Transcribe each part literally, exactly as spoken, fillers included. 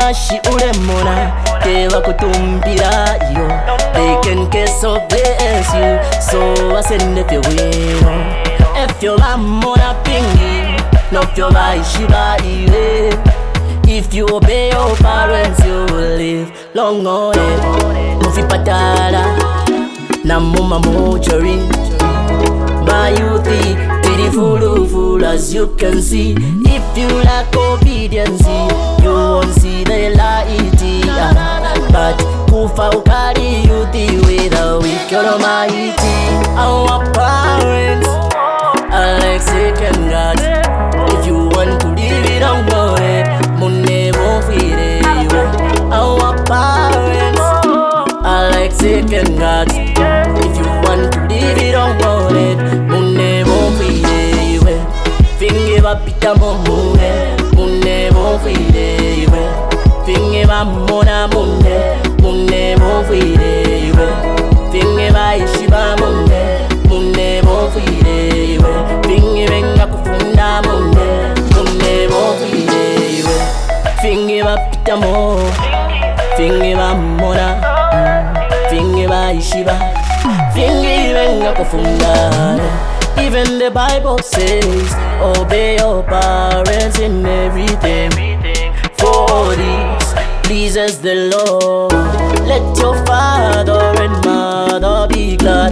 mashi ulemona teva kutumbira yo. They can kiss or bless you, so I send if you win. If you lamona pingi, not your shiba iwe. If you obey your parents, you will live long on it. Mufi patala, na muma mochari. My youthie, pretty full full as you can see. If you lack obedience, you won't see the light. But kufa ukari youthie with a weak almighty. Our parents are like second God. If you want to live it on God, Munne won't feed it. Our parents are like second God. If you want to live it on God, Munne won't feed it. Finge va pita mone, Munne won't feed it. Finge va mona munne, Munne won't feed it. Finge va ishiba munne, Munne won't feed it. Finge venga kufunda munne, Munne won't feed it. Finge va pita mo, finge va mona, finge va ishiba, finge venga kufunda. Even the Bible says, obey your parents in everything. For this pleases the Lord. Let your father and mother be glad.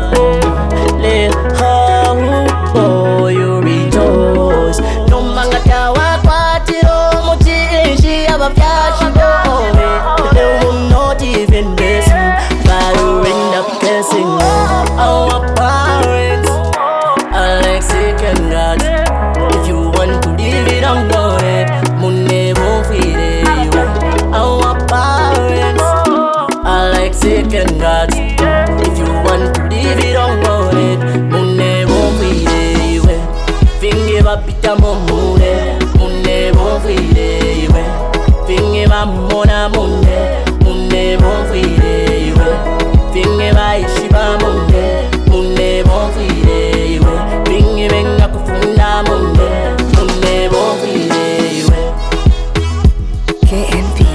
Let her who you rejoice. No mangata wakwatiro muchi ishi abafyashi boy. They will not even bless you, but you end up blessing you. Our parents are like second God. If you want to live it on God, Munne won't feed it. Our parents are like second God. If you want to live it on God, Munne won't feed it. Finge va pita mone, Munne won't feed it. Finge va mona munne, Munne won't feed it. Finge va ishiba munne, Munne won't feed it. Finge venga kufunda munne, Munne won't feed it. K N P